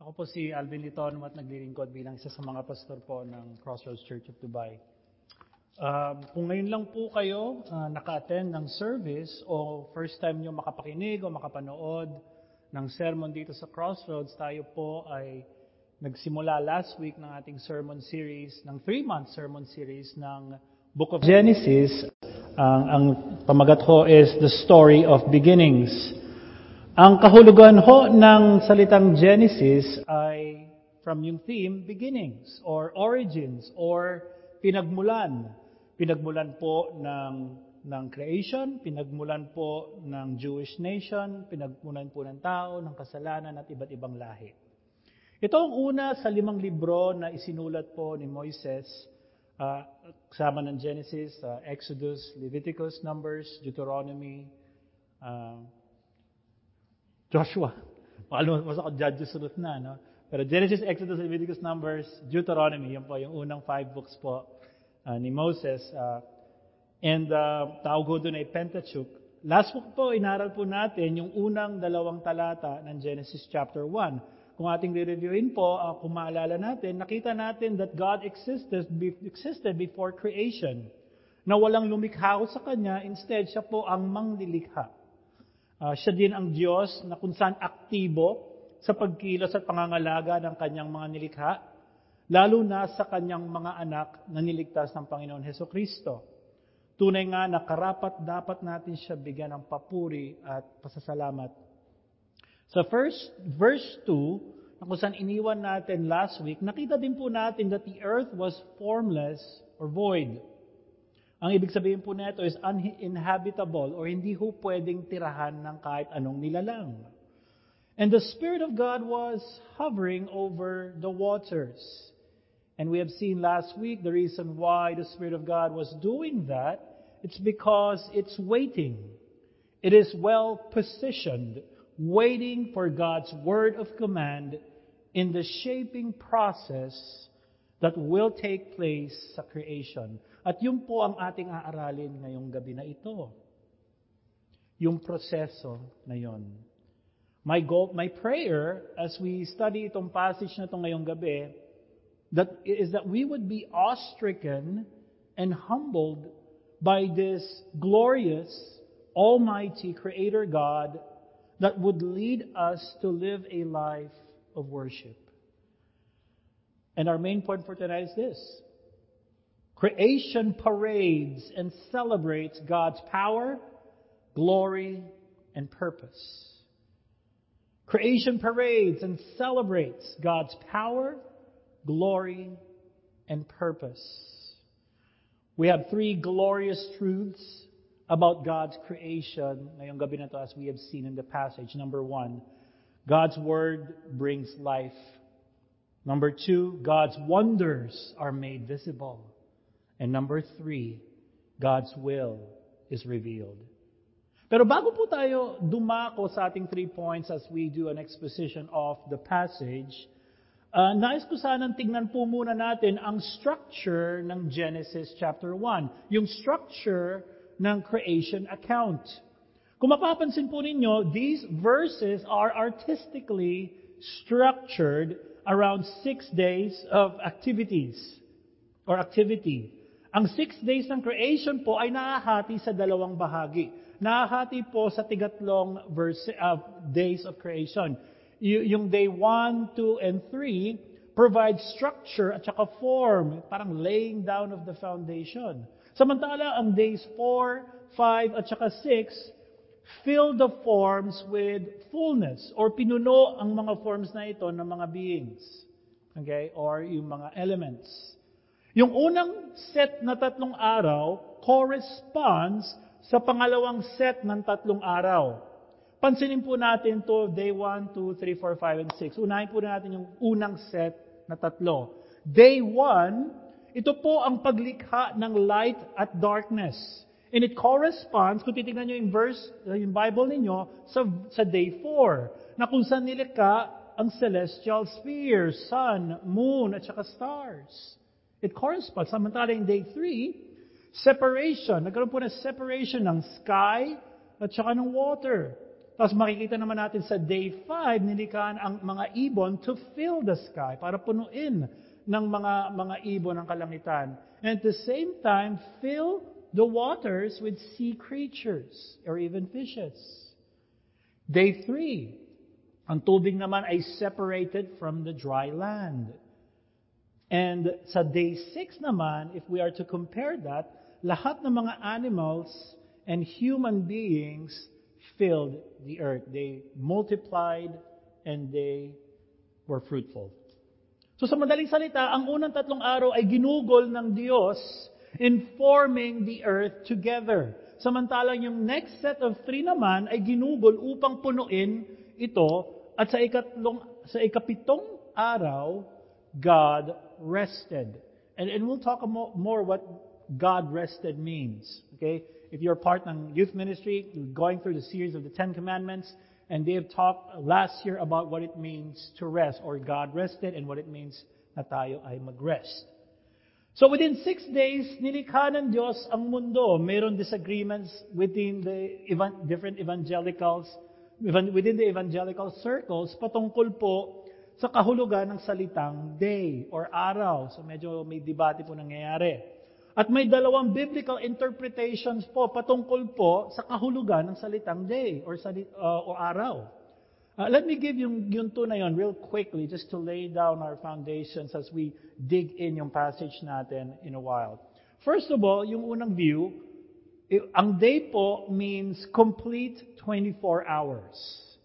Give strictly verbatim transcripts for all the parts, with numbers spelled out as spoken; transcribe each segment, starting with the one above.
Ako po si Alvin Liton at naglilingkod bilang isa sa mga pastor po ng Crossroads Church of Dubai. Um, kung ngayon lang po kayo uh, naka-attend ng service o first time nyo makapakinig o makapanood ng sermon dito sa Crossroads, tayo po ay nagsimula last week ng ating sermon series, ng three-month sermon series ng Book of Genesis. Uh, ang pamagat ko is The Story of Beginnings. Ang kahulugan ho ng salitang Genesis ay from yung theme, beginnings or origins or pinagmulan. Pinagmulan po ng, ng creation, pinagmulan po ng Jewish nation, pinagmulan po ng tao, ng kasalanan at iba't ibang lahi. Ito ang una sa limang libro na isinulat po ni Moises, uh, kasama ng Genesis, uh, Exodus, Leviticus, Numbers, Deuteronomy, uh, Joshua. Makalumas ako, Judges sunod na, no? Pero Genesis, Exodus, Leviticus, Numbers, Deuteronomy, yun po yung unang five books po uh, ni Moses. Uh, and uh, tawag ko doon ay Pentateuch. Last book po, inaral po natin yung unang dalawang talata ng Genesis chapter one. Kung ating re-reviewin po, uh, kung maalala natin, nakita natin that God existed, be, existed before creation. Na walang lumikha sa Kanya, instead siya po ang manglilikha. Uh, siya din ang Diyos na kung saan aktibo sa pagkilos at pangangalaga ng kanyang mga nilikha, lalo na sa kanyang mga anak na niligtas ng Panginoon Hesukristo. Tunay nga na karapat dapat natin siya bigyan ng papuri at pasasalamat. Sa first verse two, na kung saan iniwan natin last week, nakita din po natin that the earth was formless or void. Ang ibig sabihin po nito is uninhabitable or hindi ho pwedeng tirahan ng kahit anong nilalang. And the Spirit of God was hovering over the waters. And we have seen last week the reason why the Spirit of God was doing that. It's because it's waiting. It is well positioned, waiting for God's word of command in the shaping process that will take place sa creation. At yun po ang ating aaralin ngayong gabi na ito. Yung proseso na yun. My goal, my prayer as we study itong passage na ito ngayong gabi, that is that we would be awe-stricken and humbled by this glorious, almighty Creator God that would lead us to live a life of worship. And our main point for tonight is this. Creation parades and celebrates God's power, glory, and purpose. Creation parades and celebrates God's power, glory, and purpose. We have three glorious truths about God's creation ngayong gabi na to as we have seen in the passage. Number one, God's Word brings life. Number two, God's wonders are made visible. And number three, God's will is revealed. Pero bago po tayo dumako sa ating three points as we do an exposition of the passage, uh, nais ko sanang tingnan po muna natin ang structure ng Genesis chapter one. Yung structure ng creation account. Kung mapapansin po ninyo, these verses are artistically structured around six days of activities or activity. Ang six days ng creation po ay nahahati sa dalawang bahagi. Nahahati po sa tigatlong verse, uh, days of creation. Y- yung day one, two, and three provide structure at saka form, parang laying down of the foundation. Samantala, ang days four, five, at saka six fill the forms with fullness or pinuno ang mga forms na ito ng mga beings. Okay? Or yung mga elements. Yung unang set na tatlong araw corresponds sa pangalawang set ng tatlong araw. Pansinin po natin to day one, two, three, four, five, and six. Unahin po natin yung unang set na tatlo. Day one, ito po ang paglikha ng light at darkness. And it corresponds, kung titignan nyo yung verse, yung Bible ninyo, sa, sa day four, na kung saan nilikha ang celestial spheres, sun, moon, at saka stars. It corresponds. Samantala in day three, separation. Nagkaroon po ng separation ng sky at saka ng water. Tapos makikita naman natin sa day five, nilikhaan ang mga ibon to fill the sky, para punuin ng mga mga ibon ng kalangitan. And at the same time, fill the waters with sea creatures or even fishes. Day three, ang tubig naman ay separated from the dry land. And sa day six naman, if we are to compare that, lahat ng mga animals and human beings filled the earth. They multiplied and they were fruitful. So sa madaling salita, ang unang tatlong araw ay ginugol ng Diyos in forming the earth together. Samantalang yung next set of three naman ay ginugol upang punuin ito, at sa ikatlong sa ikapitong araw, God rested. And and we'll talk more what God rested means. Okay? If you're part ng youth ministry, going through the series of the Ten Commandments, and they have talked last year about what it means to rest, or God rested, and what it means na tayo ay mag-rest. So within six days, nilikha ng Diyos ang mundo. Mayroon disagreements within the evan- different evangelicals, even within the evangelical circles, patungkol po sa kahulugan ng salitang day or araw. So medyo may debate po nangyayari. At may dalawang biblical interpretations po patungkol po sa kahulugan ng salitang day or, salit, uh, o araw. Uh, let me give yung, yung two na yun real quickly just to lay down our foundations as we dig in yung passage natin in a while. First of all, yung unang view, ang day po means complete twenty-four hours.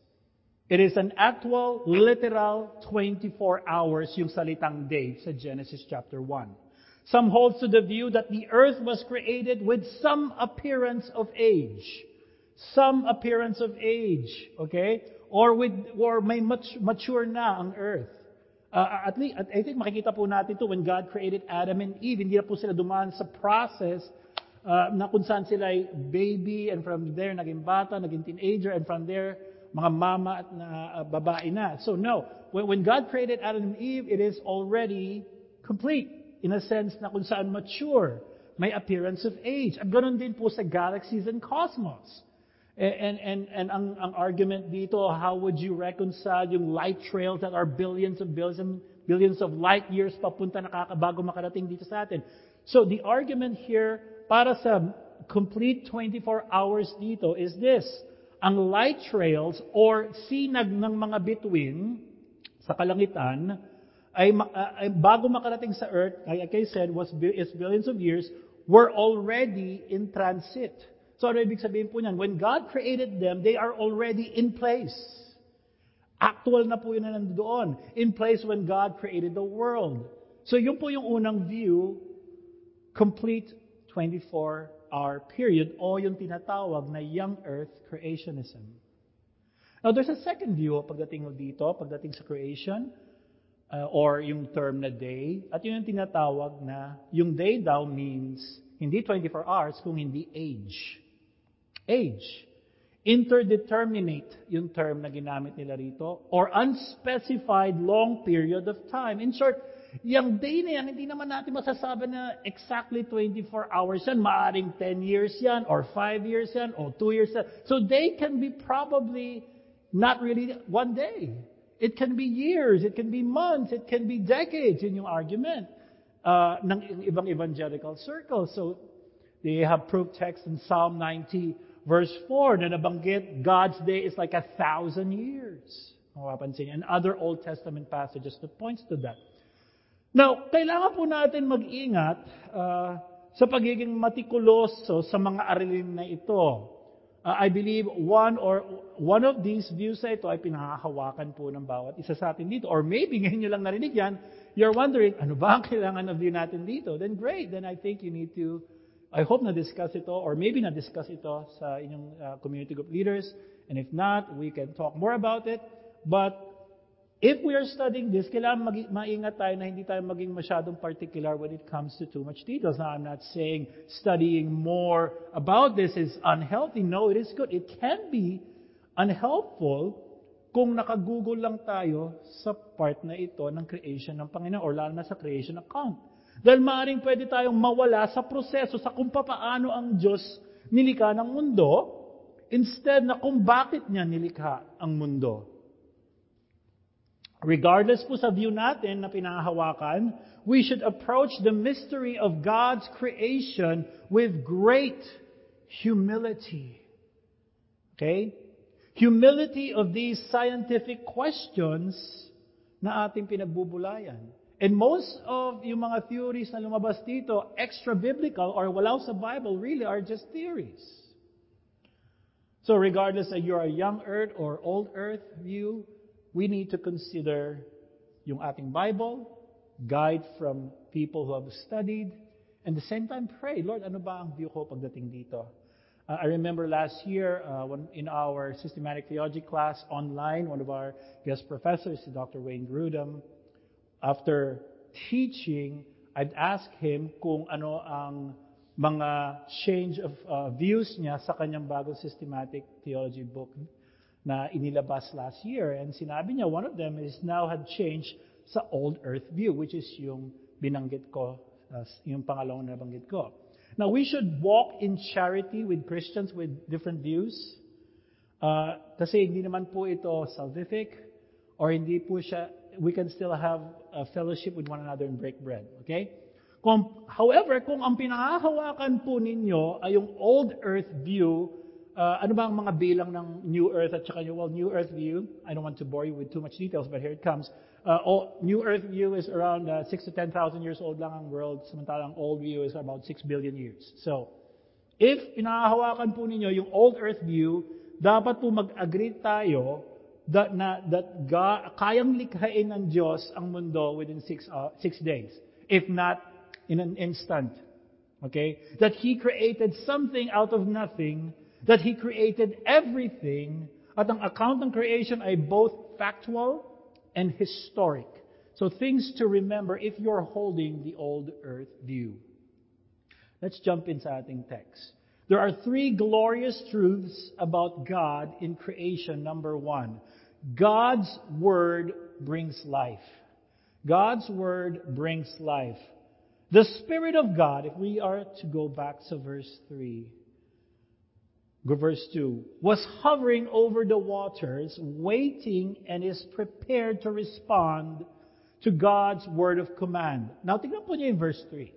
It is an actual, literal twenty-four hours yung salitang day sa Genesis chapter one. Some hold to the view that the earth was created with some appearance of age. Some appearance of age, okay? Or with or may much mature na ang earth. Uh, at least, I think makikita po natin to when God created Adam and Eve, hindi na po sila dumaan sa process uh, na kung saan sila ay baby, and from there naging bata, naging teenager, and from there mga mama at na, uh, babae na. So no, when, when God created Adam and Eve, it is already complete. In a sense na kung saan mature, may appearance of age. At ganoon din po sa galaxies and cosmos. And, and, and ang, ang argument dito, how would you reconcile yung light trails that are billions of billions and billions of light years papunta nakakabago makarating dito sa atin? So the argument here para sa complete twenty-four hours dito is this. Ang light trails or sinag ng mga bituin sa kalangitan ay, uh, ay bago makarating sa earth, like I said, was is billions of years, were already in transit. So ano ibig sabihin po niyan? When God created them, they are already in place. Actual na po yun na nandoon. In place when God created the world. So yun po yung unang view, complete twenty-four hour period, o yung tinatawag na young earth creationism. Now there's a second view pagdating dito, pagdating sa creation, Uh, or yung term na day, at yun yung tinatawag na yung day daw means hindi twenty-four hours, kung hindi age. Age. Interdeterminate yung term na ginamit nila rito, or unspecified long period of time. In short, yung day na yan, hindi naman natin masasabi na exactly twenty-four hours yan. Maaring ten years yan, or five years yan, or two years yan. So day can be probably not really one day. It can be years, it can be months, it can be decades, yun yung argument uh, ng ibang evangelical circles. So, they have proof text in Psalm ninety, verse four, na nabanggit, God's day is like a thousand years. Mapapansin, and other Old Testament passages that points to that. Now, kailangan po natin mag-ingat uh, sa pagiging matikuloso sa mga aralin na ito. Uh, I believe one or one of these views na ito ay pinakahawakan po ng bawat isa sa atin dito. Or maybe ngayon nyo lang narinig yan, you're wondering, ano ba ang kailangan na view natin dito? Then great, then I think you need to, I hope na-discuss ito, or maybe na-discuss ito sa inyong uh, community group leaders. And if not, we can talk more about it. But if we are studying this, kailangan mag- maingat tayo na hindi tayo maging masyadong particular when it comes to too much details. Now, I'm not saying studying more about this is unhealthy. No, it is good. It can be unhelpful kung nakagoogle lang tayo sa part na ito ng creation ng Panginoon, or lalo na sa creation account. Dahil maaaring pwede tayong mawala sa proseso sa kung paano ang Diyos nilikha ng mundo. instead na kung bakit niya nilikha ang mundo. Regardless po sa view natin na pinahahawakan, we should approach the mystery of God's creation with great humility. Okay? Humility of these scientific questions na ating pinagbubulayan. And most of yung mga theories na lumabas dito, extra-biblical or wala sa Bible, really are just theories. So regardless if you're a young earth or old earth view, we need to consider yung ating Bible, guide from people who have studied, and at the same time pray, Lord, ano ba ang view ko pagdating dito? Uh, I remember last year, uh, when in our systematic theology class online, one of our guest professors, Doctor Wayne Grudem, after teaching, I'd ask him kung ano ang mga change of uh, views niya sa kanyang bagong systematic theology book na inilabas last year. And sinabi niya, one of them is now had changed sa old earth view, which is yung binanggit ko, uh, yung pangalawang nabanggit ko. Now, we should walk in charity with Christians with different views. Uh, kasi hindi naman po ito salvific or hindi po siya, we can still have a fellowship with one another and break bread. Okay? Kung, however, kung ang pinahahawakan po ninyo ay yung old earth view, uh, ano ba ang mga bilang ng new earth at saka yung well, new earth view? I don't want to bore you with too much details, but here it comes. Uh, all, new earth view is around uh, six to ten thousand years old lang ang world, samantalang old view is about six billion years. So, if pinahahawakan po ninyo yung old earth view, dapat po mag-agree tayo that, na, that ga, kayang likhain ng Diyos ang mundo within six, uh, six days. If not, in an instant. Okay? That He created something out of nothing, that He created everything, at ang account ng creation ay both factual and historic. So things to remember if you're holding the old earth view. Let's jump into ating text. There are three glorious truths about God in creation. Number one, God's Word brings life. God's Word brings life. The Spirit of God, if we are to go back to verse three, verse two, was hovering over the waters, waiting and is prepared to respond to God's word of command. Now, tingnan po niyo in verse three.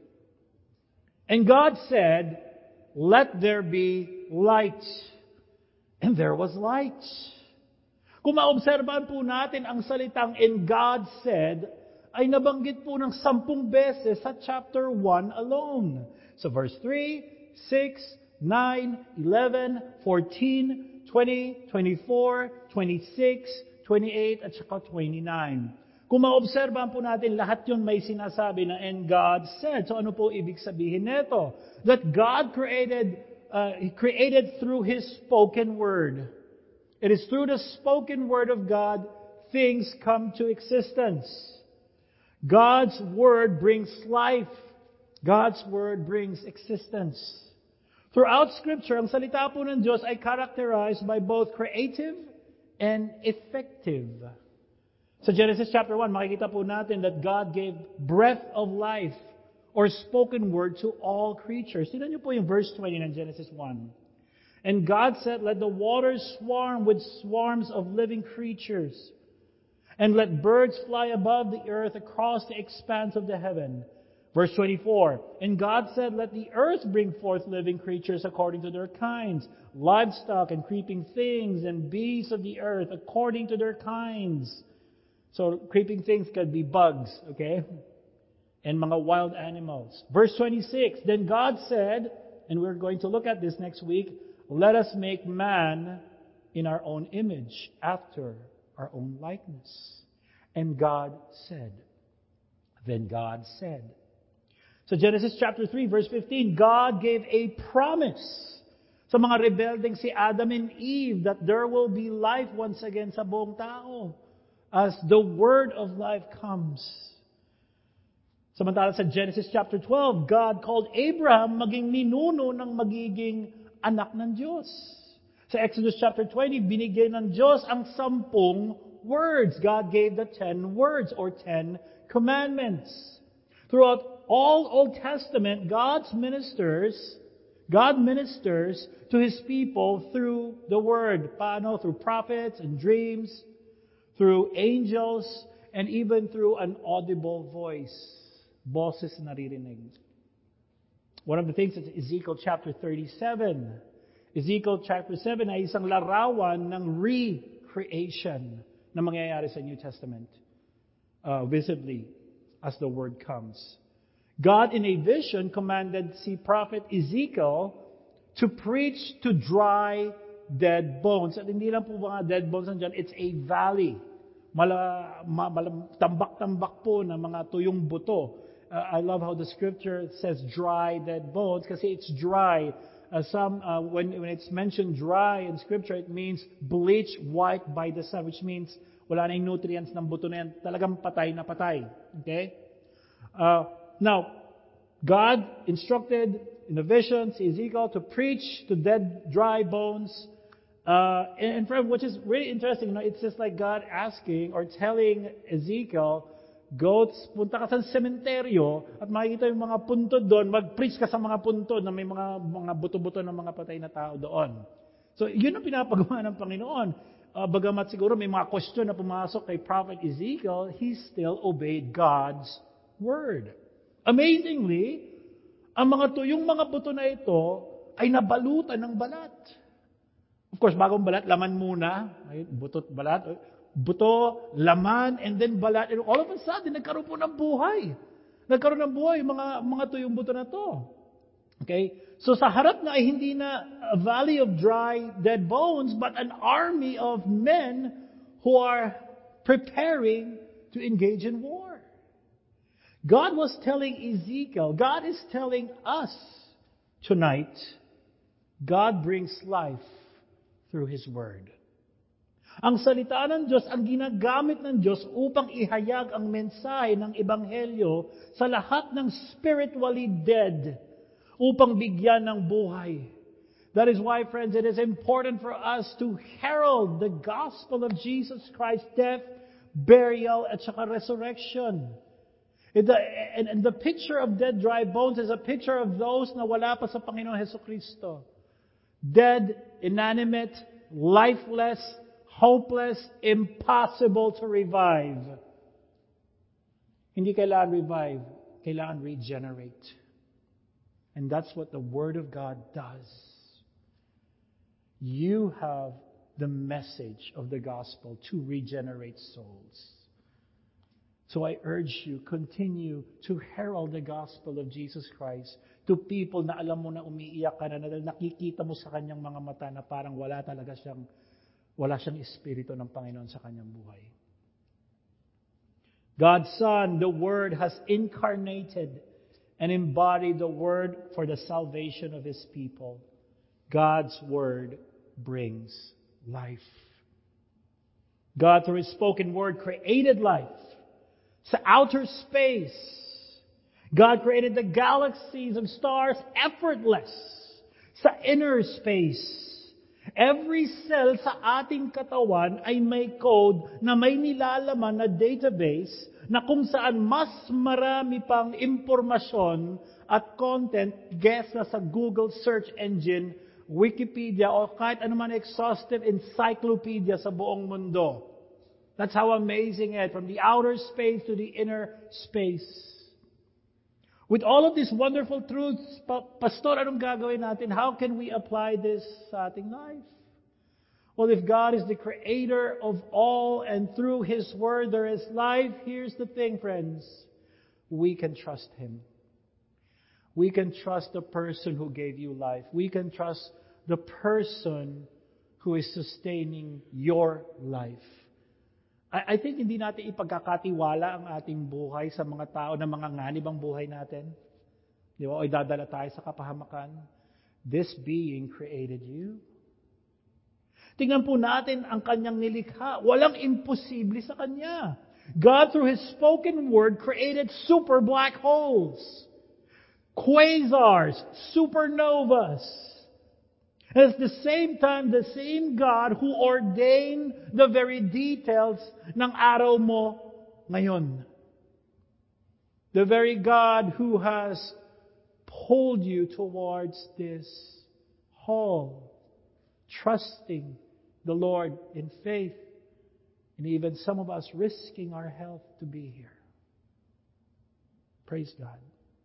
And God said, let there be light. And there was light. Kung maobserbahan po natin ang salitang and God said, ay nabanggit po ng sampung beses sa chapter one alone. So verse three, six, nine, eleven, fourteen, twenty, twenty-four, twenty-six, twenty-eight, at saka twenty-nine. Kung maobserbahan po natin, lahat yun may sinasabi na, and God said. So ano po ibig sabihin nito? That God created, uh, He created through His spoken word. It is through the spoken word of God things come to existence. God's word brings life. God's word brings existence. Throughout Scripture, ang salita po ng Diyos ay characterized by both creative and effective. Sa Genesis chapter one, makikita po natin that God gave breath of life or spoken word to all creatures. Tignan niyo po yung verse twenty ng Genesis one. And God said, let the waters swarm with swarms of living creatures, and let birds fly above the earth across the expanse of the heaven. Verse twenty-four, and God said, let the earth bring forth living creatures according to their kinds, livestock and creeping things and beasts of the earth according to their kinds. So creeping things could be bugs, okay? And mga wild animals. Verse twenty-six, then God said, and we're going to look at this next week, let us make man in our own image, after our own likeness. And God said. Then God said. So Genesis chapter three, verse fifteen, God gave a promise sa mga rebelding si Adam and Eve that there will be life once again sa buong tao as the word of life comes. Samantala sa Genesis chapter twelve, God called Abraham maging ninuno ng magiging anak ng Diyos. Sa Exodus chapter twenty, binigyan ng Diyos ang sampung words. God gave the ten words or ten commandments. Throughout all Old Testament, God's ministers God ministers to His people through the Word. Paano? Through prophets and dreams, through angels, and even through an audible voice. Boses naririnig. One of the things is Ezekiel chapter thirty-seven. Ezekiel chapter seven ay isang larawan ng recreation na mangyayari sa New Testament. Uh, visibly, as the Word comes. God in a vision commanded si Prophet Ezekiel to preach to dry dead bones. At hindi lang po mga dead bones nandiyan, it's a valley. Mala, ma, mala, tambak-tambak po na mga tuyong buto. Uh, I love how the scripture says dry dead bones kasi it's dry. Uh, some uh, when when it's mentioned dry in scripture, it means bleached white by the sun, which means wala na yung nutrients ng buto na yan. Talagang patay na patay. Okay? Uh, now, God instructed in the vision si Ezekiel to preach to dead, dry bones. Uh, and, and from which is really interesting. You know, it's just like God asking or telling Ezekiel, go, punta ka sa sementeryo at makikita yung mga puntod doon, mag-preach ka sa mga puntod na may mga mga buto-buto ng mga patay na tao doon. So, yun ang pinapagawa ng Panginoon. Uh, bagamat siguro may mga question na pumasok kay Prophet Ezekiel, he still obeyed God's word. Amazingly, ang mga tuyong mga buto na ito ay nabalutan ng balat. Of course, bagong balat, laman muna. Ay, buto't balat. Buto, laman, and then balat. And all of a sudden, nagkaroon po ng buhay. Nagkaroon ng buhay mga, mga tuyong buto na to. Okay? So sa harap na ay hindi na a valley of dry, dead bones, but an army of men who are preparing to engage in war. God was telling Ezekiel, God is telling us tonight, God brings life through His Word. Ang salita ng Diyos, ang ginagamit ng Diyos upang ihayag ang mensahe ng Ebanghelyo sa lahat ng spiritually dead, upang bigyan ng buhay. That is why, friends, it is important for us to herald the gospel of Jesus Christ's death, burial, at saka resurrection. And the, and, and the picture of dead, dry bones is a picture of those na wala pa sa Panginoon Jesucristo. Dead, inanimate, lifeless, hopeless, impossible to revive. Hindi kailangan revive, kailangan regenerate. And that's what the Word of God does. You have the message of the gospel to regenerate souls. So I urge you, continue to herald the gospel of Jesus Christ to people na alam mo na umiiyak ka na, na nakikita mo sa kanyang mga mata na parang wala talaga siyang, wala siyang espiritu ng Panginoon sa kanyang buhay. God's Son, the Word, has incarnated and embodied the Word for the salvation of His people. God's Word brings life. God, through His spoken Word, created life. Sa outer space, God created the galaxies of stars effortless. Sa inner space, every cell sa ating katawan ay may code na may nilalaman na database na kung saan mas marami pang impormasyon at content kesa sa Google search engine, Wikipedia, o kahit anuman exhaustive encyclopedia sa buong mundo. That's how amazing it is, from the outer space to the inner space. With all of these wonderful truths, Pastor, anong gagawin natin? How can we apply this sa ating life? Well, if God is the creator of all and through His Word there is life, here's the thing, friends. We can trust Him. We can trust the person who gave you life. We can trust the person who is sustaining your life. I, I think hindi natin ipagkakatiwala ang ating buhay sa mga tao na mga nganib ang buhay natin. Di ba? O idadala tayo sa kapahamakan. This being created you. Tingnan po natin ang kanyang nilikha. Walang imposible sa kanya. God, through His spoken word, created super black holes, quasars, supernovas. And at the same time, the same God who ordained the very details ng araw mo ngayon. The very God who has pulled you towards this hall, trusting the Lord in faith, and even some of us risking our health to be here. Praise God.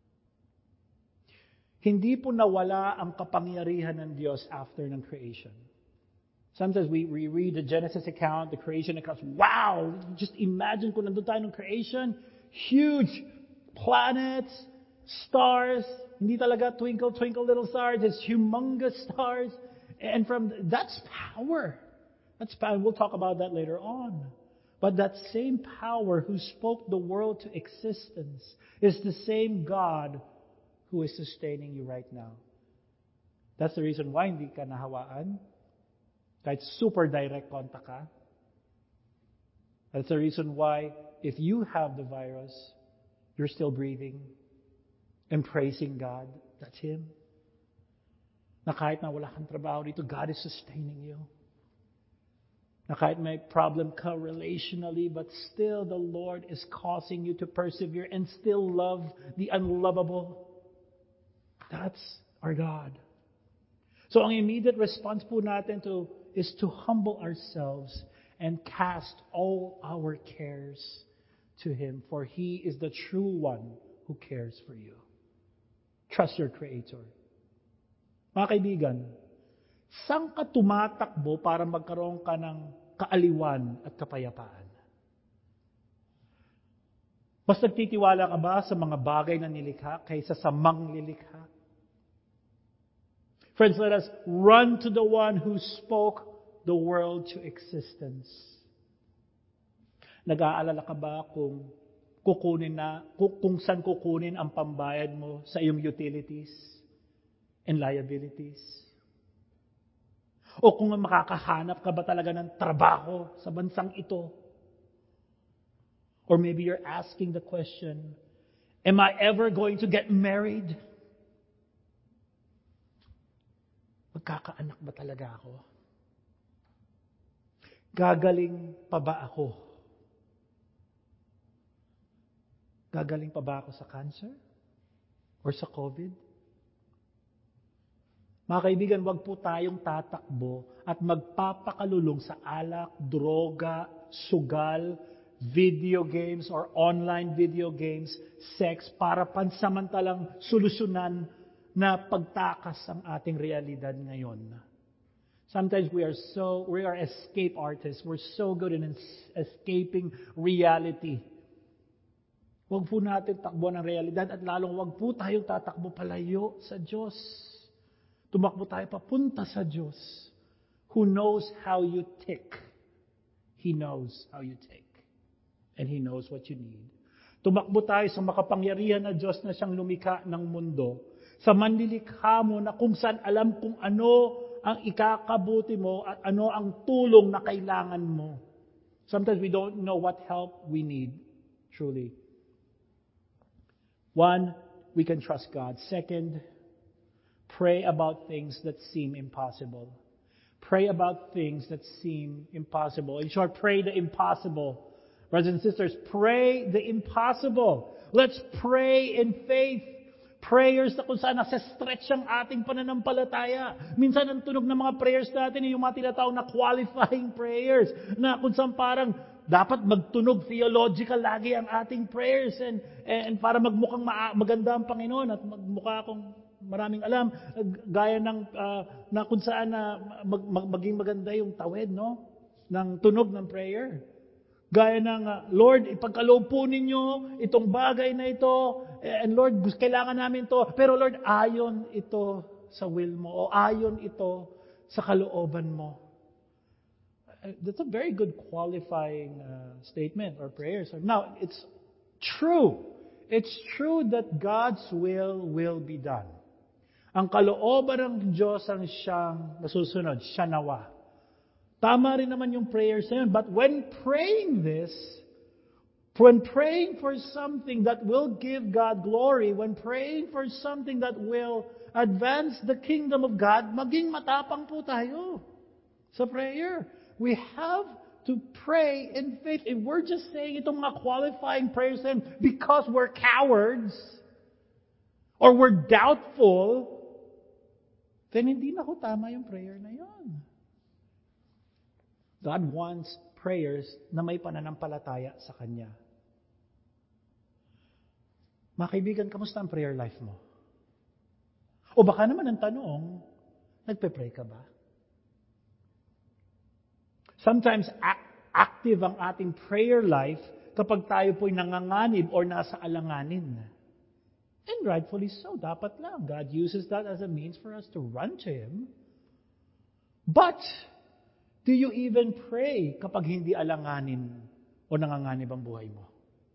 Hindi po nawala ang kapangyarihan ng Diyos after ng creation. Sometimes we, we read the Genesis account, the creation account. Wow! Just imagine kung nandun tayo ng creation. Huge planets, stars. Hindi talaga twinkle, twinkle little stars. It's humongous stars. And from that's power. That's power. We'll talk about that later on. But that same power who spoke the world to existence is the same God who is sustaining you right now. That's the reason why hindi ka nahawaan. Kahit super direct contact ka. That's the reason why if you have the virus, you're still breathing and praising God. That's Him. Na kahit na wala kang trabaho dito, God is sustaining you. Na kahit may problem ka relationally, but still the Lord is causing you to persevere and still love the unlovable. That's our God. So ang immediate response po natin to is to humble ourselves and cast all our cares to Him, for He is the true one who cares for you. Trust your Creator. Mga kaibigan, saan ka tumatakbo para magkaroon ka ng kaaliwan at kapayapaan? Mas nagtitiwala ka ba sa mga bagay na nilikha kaysa sa manglilikha? Friends, let us run to the one who spoke the world to existence. Nag-aalala ka ba kung kukunin na, kung, kung saan kukunin ang pambayad mo sa iyong utilities and liabilities? O kung makakahanap ka ba talaga ng trabaho sa bansang ito? Or maybe you're asking the question, am I ever going to get married? Magkakaanak ba talaga ako? Gagaling pa ba ako? Gagaling pa ba ako sa cancer? Or sa COVID? Mga kaibigan, wag po tayong tatakbo at magpapakalulong sa alak, droga, sugal, video games or online video games, sex, para pansamantalang solusyonan na pagtakas ang ating realidad ngayon. Sometimes we are so, we are escape artists. We're so good in escaping reality. Huwag po natin takbo ng realidad at lalong huwag po tayong tatakbo palayo sa Diyos. Tumakbo tayo papunta sa Diyos who knows how you tick. He knows how you tick. And He knows what you need. Tumakbo tayo sa makapangyarihan na Diyos na siyang lumikha ng mundo. Sa manlilikha mo na kung saan alam kung ano ang ikakabuti mo at ano ang tulong na kailangan mo. Sometimes we don't know what help we need, truly. One, we can trust God. Second, pray about things that seem impossible. Pray about things that seem impossible. In short, pray the impossible. Brothers and sisters, pray the impossible. Let's pray in faith. Prayers na kung saan nasa-stretch ang ating pananampalataya. Minsan ang tunog ng mga prayers natin yung mga tinatawag na qualifying prayers. Na kung saan parang dapat magtunog theological lagi ang ating prayers. And, and para magmukhang ma- maganda ang Panginoon at magmukha akong maraming alam. Gaya ng uh, na kung saan na mag, mag, maging maganda yung tawid, no? Ng tunog ng prayer. Gaya ng, uh, Lord, ipagkaloob po ninyo itong bagay na ito. And Lord, kailangan namin ito. Pero Lord, ayon ito sa will mo. O ayon ito sa kalooban mo. Uh, that's a very good qualifying uh, statement or prayer. So now, it's true. It's true that God's will will be done. Ang kalooban ng Diyos ang siyang nasusunod. Siya nawa. Tama rin naman yung prayers na yun. But when praying this, when praying for something that will give God glory, when praying for something that will advance the kingdom of God, maging matapang po tayo sa prayer. We have to pray in faith. If we're just saying itong mga qualifying prayers then because we're cowards, or we're doubtful, then hindi na ho tama yung prayer na yon. God wants prayers na may pananampalataya sa Kanya. Mga kaibigan, kamusta ang prayer life mo? O baka naman ang tanong, nagpe-pray ka ba? Sometimes act- active ang ating prayer life kapag tayo po'y nanganganib or nasa alanganin. And rightfully so, dapat lang. God uses that as a means for us to run to Him. But, do you even pray kapag hindi alanganin o nanganganib ang buhay mo?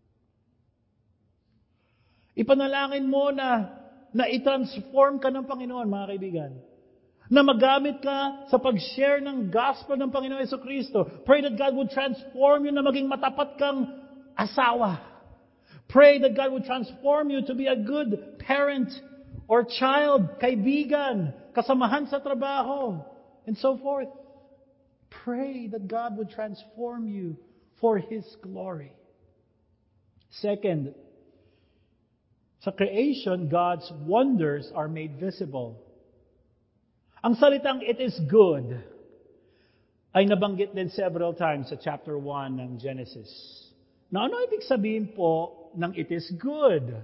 Ipanalangin mo na na i-transform ka ng Panginoon, mga kaibigan. Na magamit ka sa pag-share ng gospel ng Panginoon Jesucristo. Pray that God would transform you na maging matapat kang asawa. Pray that God would transform you to be a good parent or child, kaibigan, kasamahan sa trabaho, and so forth. Pray that God would transform you for His glory. Second, sa creation, God's wonders are made visible. Ang salitang "it is good" ay nabanggit din several times sa chapter one ng Genesis. Na ano ibig sabihin po ng "it is good"?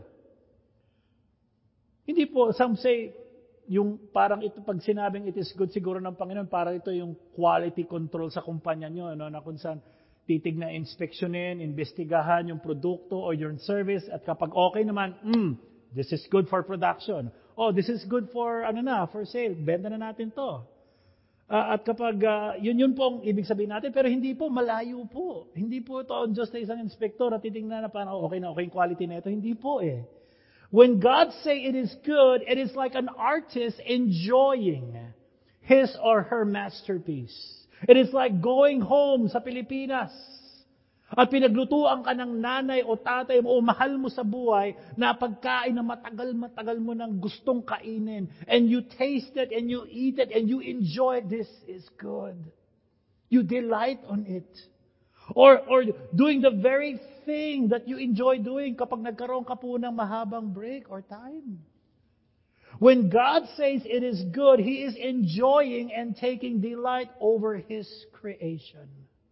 Hindi po, some say, yung parang ito, pag sinabing "it is good" siguro ng Panginoon, parang ito yung quality control sa kumpanya nyo, no? Na kung saan titignan, inspeksyonin, investigahan yung produkto o yung service, at kapag okay naman, mm, this is good for production. Oh, this is good for, ano na, for sale. Benta na natin to. Uh, at kapag, uh, yun yun po ang ibig sabihin natin, pero hindi po, malayo po. Hindi po ito just na isang inspektor at titignan na parang okay na okay yung quality na ito. Hindi po eh. When God say it is good, it is like an artist enjoying his or her masterpiece. It is like going home sa Pilipinas at pinaglutuan ka ng nanay o tatay mo o mahal mo sa buhay na pagkain na matagal-matagal mo nang gustong kainin. And you taste it and you eat it and you enjoy it. This is good. You delight on it. Or, or doing the very thing that you enjoy doing kapag nagkaroon ka po ng mahabang break or time. When God says it is good, He is enjoying and taking delight over His creation.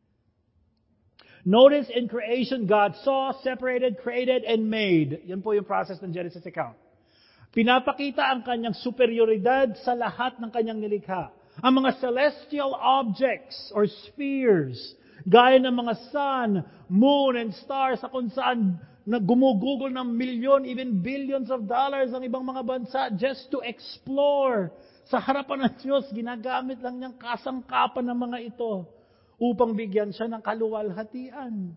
Notice in creation, God saw, separated, created, and made. Yan po yung process ng Genesis account. Pinapakita ang kanyang superioridad sa lahat ng kanyang nilikha. Ang mga celestial objects or spheres, gaya ng mga sun, moon, and stars sa kung saan na gumugugol ng milyon, even billions of dollars ang ibang mga bansa just to explore. Sa harapan ng Diyos, ginagamit lang niyang kasangkapan ng mga ito upang bigyan siya ng kaluwalhatian.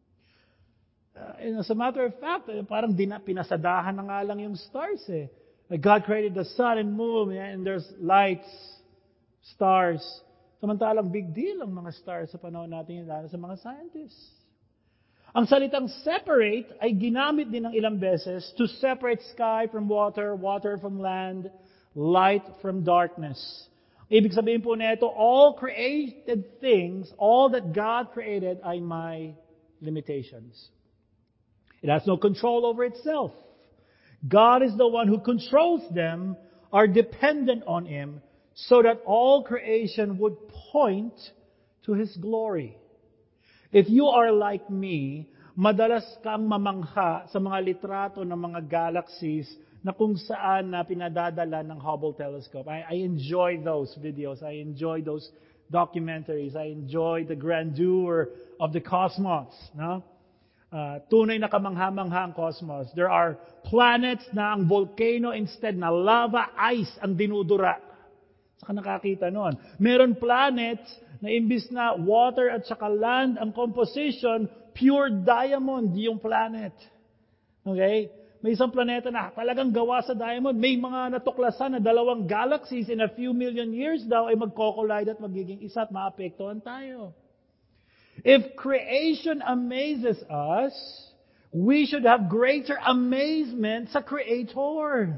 Uh, and as a matter of fact, parang dina, pinasadahan na nga lang yung stars eh. God created the sun and moon and there's lights, stars. Samantalang big deal ang mga stars sa panahon natin, lalo sa mga scientists. Ang salitang separate ay ginamit din ng ilang beses to separate sky from water, water from land, light from darkness. Ibig sabihin po nito, all created things, all that God created ay may limitations. It has no control over itself. God is the one who controls them, are dependent on Him, so that all creation would point to His glory. If you are like me, madalas kang mamangha sa mga litrato ng mga galaxies na kung saan na pinadadala ng Hubble telescope. I, I enjoy those videos. I enjoy those documentaries. I enjoy the grandeur of the cosmos. No? Uh, tunay na kamangha-mangha ang cosmos. There are planets na ang volcano instead na lava, ice ang dinudura. Saka nakakita noon. Meron planets na imbis na water at saka land ang composition, pure diamond yung planet. Okay? May isang planeta na talagang gawa sa diamond. May mga natuklasan na dalawang galaxies in a few million years daw ay magko-collide at magiging isa at maapektuhan tayo. If creation amazes us, we should have greater amazement sa Creator.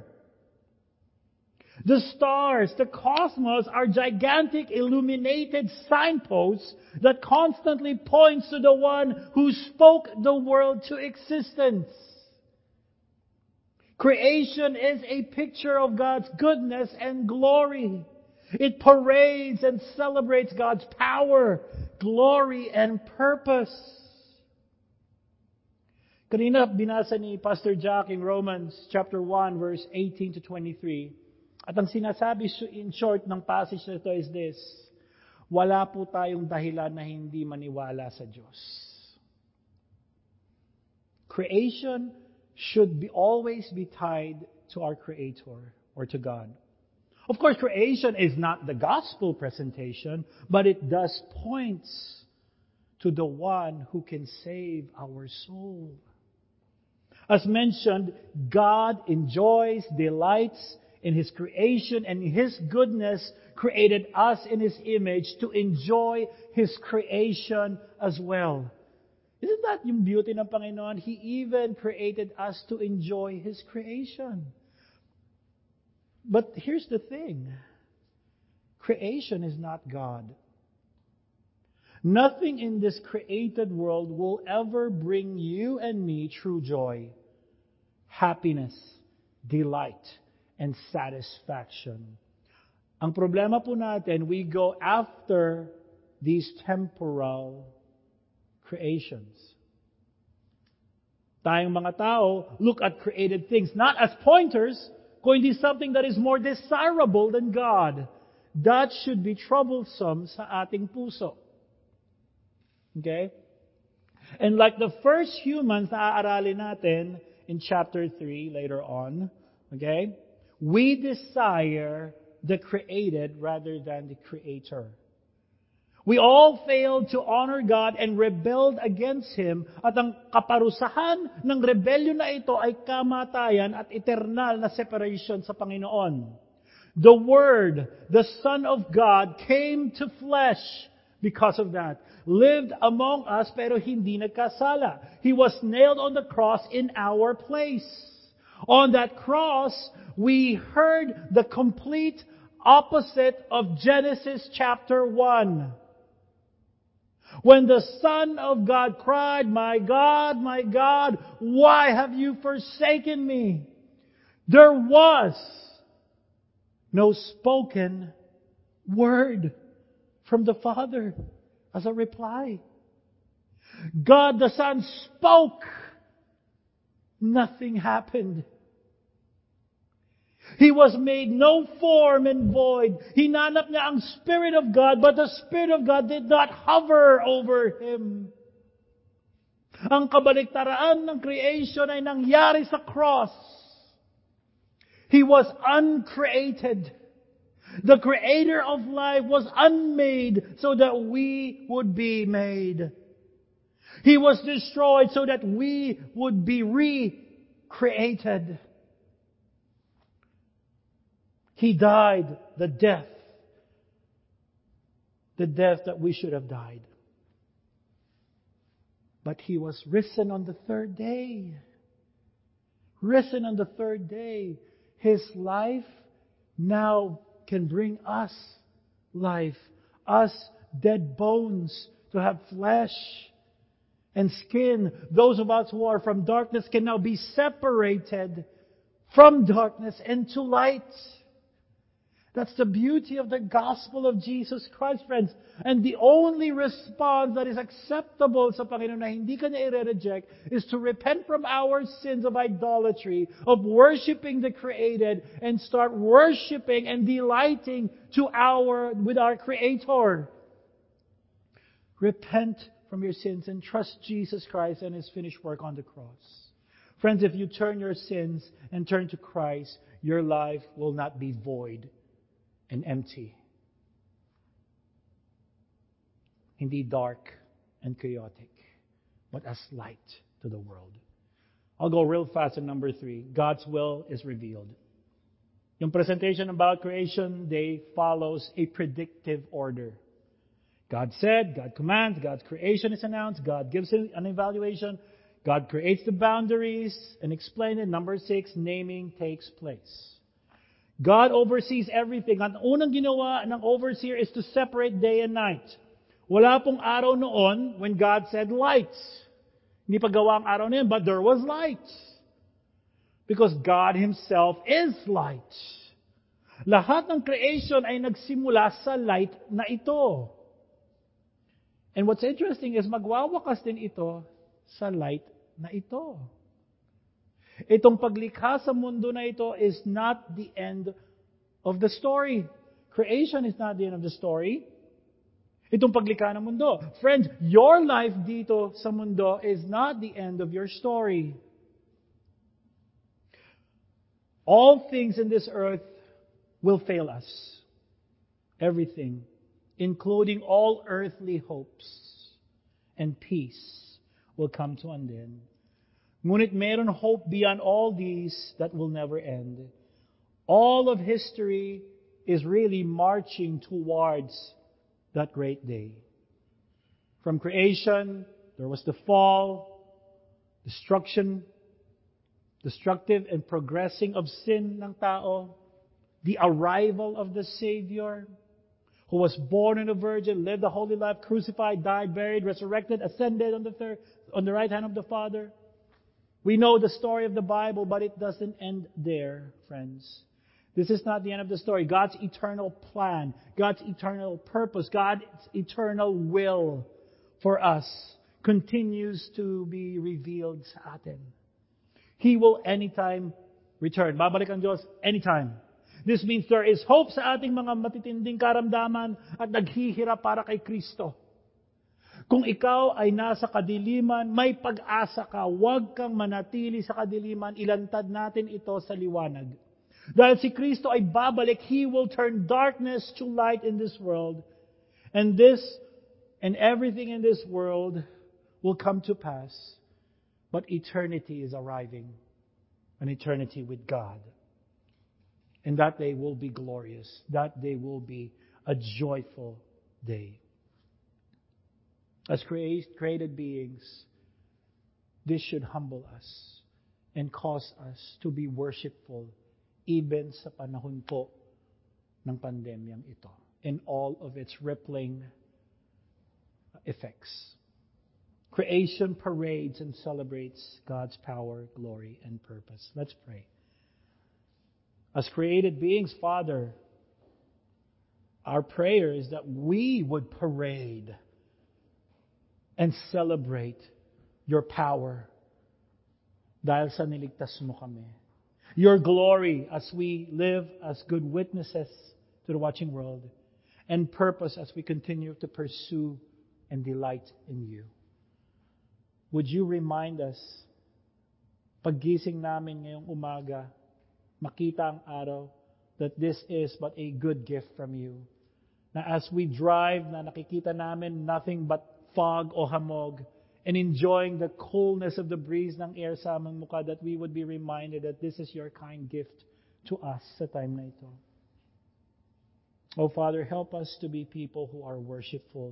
The stars, the cosmos, are gigantic illuminated signposts that constantly points to the one who spoke the world to existence. Creation is a picture of God's goodness and glory. It parades and celebrates God's power, glory, and purpose. Kanina binasa ni Pastor Jack in Romans chapter one, verse eighteen to twenty-three. At ang sinasabi in short ng passage na ito is this: wala po tayong dahilan na hindi maniwala sa Diyos. Creation should be always be tied to our Creator or to God. Of course, creation is not the gospel presentation, but it does point to the one who can save our soul. As mentioned, God enjoys, delights in His creation, and His goodness created us in His image to enjoy His creation as well. Isn't that yung beauty ng Panginoon? He even created us to enjoy His creation. But here's the thing. Creation is not God. Nothing in this created world will ever bring you and me true joy, happiness, delight, and satisfaction. Ang problema po natin, we go after these temporal creations. Tayong mga tao look at created things not as pointers, kundi something that is more desirable than God. That should be troublesome sa ating puso. Okay? And like the first humans na aaralin natin in chapter three later on, okay? We desire the created rather than the Creator. We all failed to honor God and rebelled against Him, at ang kaparusahan ng rebellion na ito ay kamatayan at eternal na separation sa Panginoon. The Word, the Son of God, came to flesh because of that. Lived among us pero hindi nagkasala. He was nailed on the cross in our place. On that cross, we heard the complete opposite of Genesis chapter one. When the Son of God cried, "My God, my God, why have you forsaken me?" There was no spoken word from the Father as a reply. God the Son spoke. Nothing happened. He was made no form and void. Hinanap niya ang Spirit of God, but the Spirit of God did not hover over Him. Ang kabaliktaraan ng creation ay nangyari sa cross. He was uncreated. The Creator of life was unmade so that we would be made. He was destroyed so that we would be recreated. He died the death, the death that we should have died. But He was risen on the third day. Risen on the third day. His life now can bring us life. Us dead bones to have flesh and skin. Those of us who are from darkness can now be separated from darkness into light. That's the beauty of the gospel of Jesus Christ, friends. And the only response that is acceptable sa Panginoon na hindi ka niya i-reject is to repent from our sins of idolatry, of worshiping the created, and start worshiping and delighting to our with our Creator. Repent from your sins and trust Jesus Christ and His finished work on the cross. Friends, if you turn your sins and turn to Christ, your life will not be void and empty. Hindi dark and chaotic, but as light to the world. I'll go real fast on number three. God's will is revealed. Yung presentation about creation day follows a predictive order. God said, God commands, God's creation is announced, God gives an evaluation, God creates the boundaries and explains it. Number six, naming takes place. God oversees everything. Ang unang ginawa ng overseer is to separate day and night. Wala pong araw noon when God said lights. Hindi pa gawa ang araw na yun, but there was light. Because God Himself is light. Lahat ng creation ay nagsimula sa light na ito. And what's interesting is magwawakas din ito sa light na ito. Itong paglikha sa mundo na ito is not the end of the story. Creation is not the end of the story. Itong paglikha ng mundo. Friends, your life dito sa mundo is not the end of your story. All things in this earth will fail us. Everything. Including all earthly hopes and peace will come to an end. Ngunit meron hope beyond all these that will never end. All of history is really marching towards that great day. From creation, there was the fall, destruction, destructive and progressing of sin ng tao, the arrival of the Savior, who was born in a virgin, lived a holy life, crucified, died, buried, resurrected, ascended on the third, on the right hand of the Father. We know the story of the Bible, but it doesn't end there, friends. This is not the end of the story. God's eternal plan, God's eternal purpose, God's eternal will for us continues to be revealed sa atin. He will anytime return. Babalik ang Diyos anytime. This means there is hope sa ating mga matitinding karamdaman at naghihirap para kay Kristo. Kung ikaw ay nasa kadiliman, may pag-asa ka. Huwag kang manatili sa kadiliman. Ilantad natin ito sa liwanag. Dahil si Kristo ay babalik, He will turn darkness to light in this world. And this and everything in this world will come to pass. But eternity is arriving. An eternity with God. And that day will be glorious. That day will be a joyful day. As created beings, this should humble us and cause us to be worshipful even sa panahon po ng pandemyang ito and all of its rippling effects. Creation parades and celebrates God's power, glory, and purpose. Let's pray. As created beings, Father, our prayer is that we would parade and celebrate your power dahil sa niligtas mo kami. Your glory as we live as good witnesses to the watching world, and purpose as we continue to pursue and delight in you. Would you remind us, paggising namin ngayong umaga, makita ang araw, that this is but a good gift from you. Na as we drive, na nakikita namin nothing but fog o hamog, and enjoying the coolness of the breeze ng air sa aming mukha, that we would be reminded that this is your kind gift to us sa time na ito. Oh Father, help us to be people who are worshipful.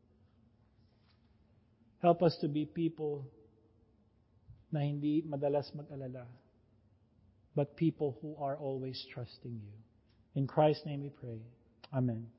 Help us to be people na hindi madalas mag-alala, but people who are always trusting you. In Christ's name we pray. Amen.